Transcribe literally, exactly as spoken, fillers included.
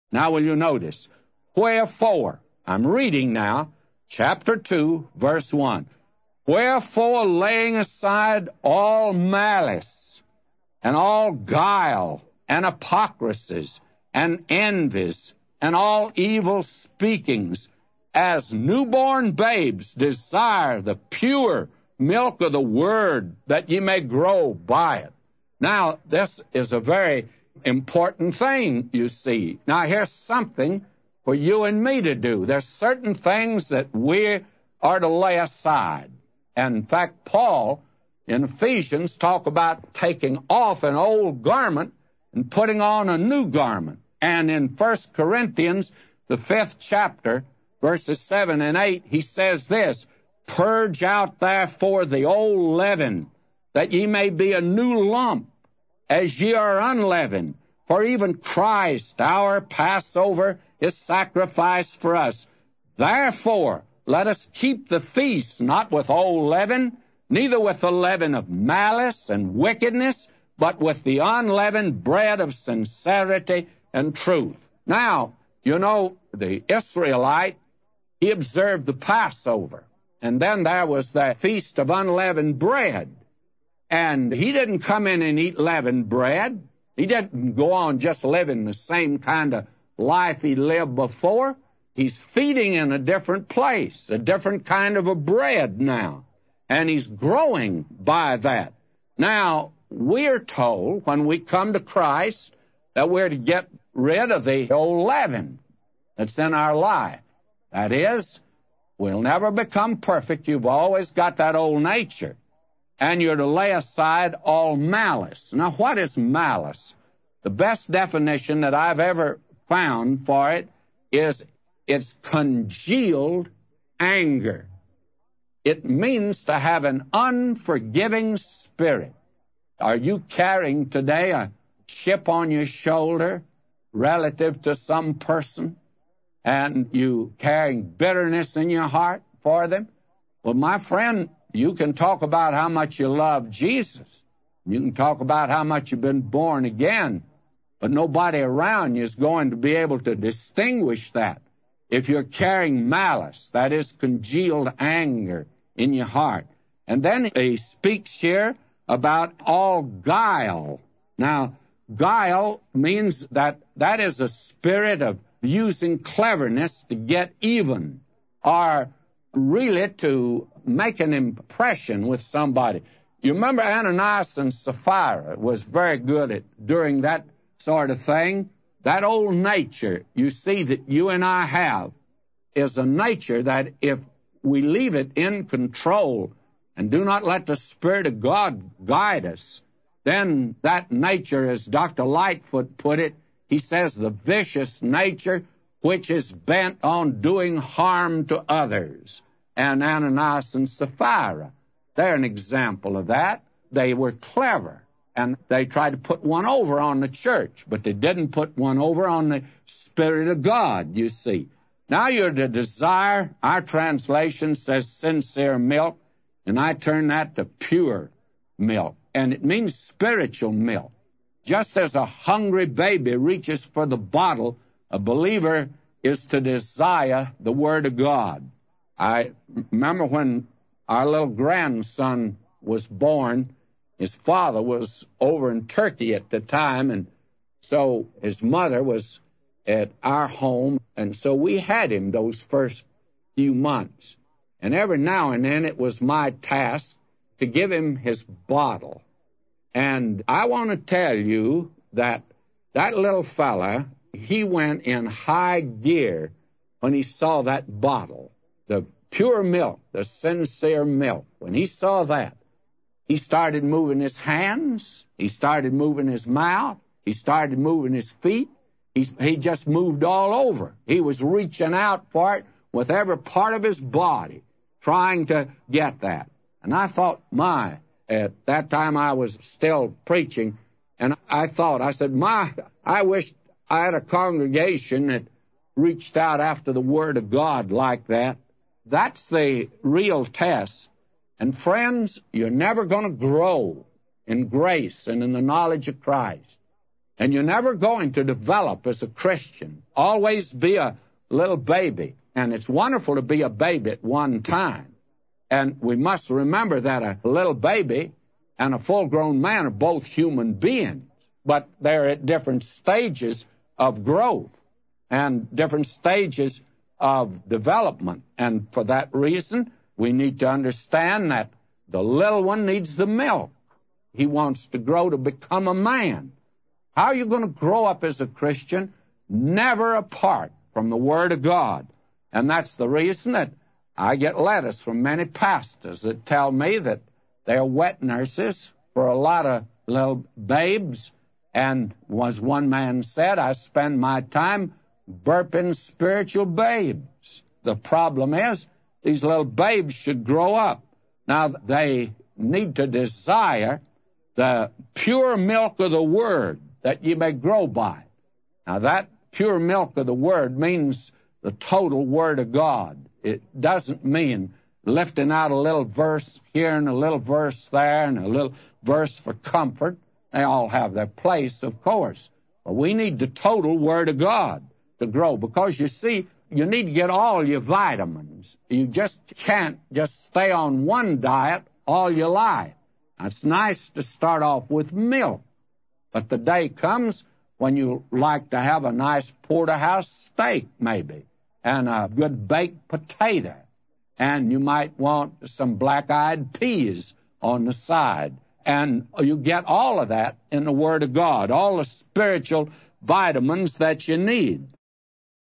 Now will you notice? Wherefore, I'm reading now, chapter two, verse one. Wherefore, laying aside all malice, and all guile, and hypocrisies, and envies, and all evil speakings, as newborn babes desire the pure milk of the word, that ye may grow by it. Now, this is a very important thing, you see. Now, here's something for you and me to do. There's certain things that we are to lay aside. And in fact, Paul in Ephesians talk about taking off an old garment and putting on a new garment. And in First Corinthians, the fifth chapter, verses seven and eight, he says this, Purge out therefore the old leaven, that ye may be a new lump, as ye are unleavened. For even Christ, our Passover, is sacrificed for us. Therefore, let us keep the feast, not with old leaven, neither with the leaven of malice and wickedness, but with the unleavened bread of sincerity and truth. Now, you know, the Israelite, he observed the Passover, and then there was the Feast of Unleavened Bread. And he didn't come in and eat leavened bread. He didn't go on just living the same kind of life he lived before. He's feeding in a different place, a different kind of a bread now. And he's growing by that. Now, we're told when we come to Christ that we're to get rid of the old leaven that's in our life. That is, we'll never become perfect. You've always got that old nature. And you're to lay aside all malice. Now, what is malice? The best definition that I've ever found for it is it's congealed anger. It means to have an unforgiving spirit. Are you carrying today a chip on your shoulder relative to some person, and you carrying bitterness in your heart for them? Well, my friend, you can talk about how much you love Jesus. You can talk about how much you've been born again, but nobody around you is going to be able to distinguish that. If you're carrying malice, that is congealed anger in your heart. And then he speaks here about all guile. Now, guile means that that is a spirit of using cleverness to get even, or really to make an impression with somebody. You remember Ananias and Sapphira was very good at doing that sort of thing. That old nature, you see, that you and I have, is a nature that if we leave it in control and do not let the Spirit of God guide us, then that nature, as Doctor Lightfoot put it, he says the vicious nature which is bent on doing harm to others. And Ananias and Sapphira, they're an example of that. They were clever, and they tried to put one over on the church, but they didn't put one over on the Spirit of God, you see. Now you're to desire, our translation says sincere milk, and I turn that to pure milk. And it means spiritual milk. Just as a hungry baby reaches for the bottle, a believer is to desire the Word of God. I remember when our little grandson was born, his father was over in Turkey at the time, and so his mother was at our home, and so we had him those first few months. And every now and then it was my task to give him his bottle. And I want to tell you that that little fella, he went in high gear when he saw that bottle, the pure milk, the sincere milk. When he saw that, he started moving his hands, he started moving his mouth, he started moving his feet. He, he just moved all over. He was reaching out for it with every part of his body, trying to get that. And I thought, my, at that time I was still preaching, and I thought, I said, my, I wish I had a congregation that reached out after the Word of God like that. That's the real test. And friends, you're never going to grow in grace and in the knowledge of Christ And you're never going to develop as a Christian. Always be a little baby. And it's wonderful to be a baby at one time. And we must remember that a little baby and a full-grown man are both human beings, but they're at different stages of growth and different stages of development. And for that reason, we need to understand that the little one needs the milk. He wants to grow to become a man. How are you going to grow up as a Christian? Never apart from the Word of God. And that's the reason that I get letters from many pastors that tell me that they're wet nurses for a lot of little babes. And as one man said, I spend my time burping spiritual babes. The problem is, these little babes should grow up. Now, they need to desire the pure milk of the Word that ye may grow by. Now, that pure milk of the Word means the total Word of God. It doesn't mean lifting out a little verse here and a little verse there and a little verse for comfort. They all have their place, of course. But we need the total Word of God to grow, because, you see, you need to get all your vitamins. You just can't just stay on one diet all your life. Now, it's nice to start off with milk, but the day comes when you like to have a nice porterhouse steak, maybe, and a good baked potato, and you might want some black-eyed peas on the side. And you get all of that in the Word of God, all the spiritual vitamins that you need.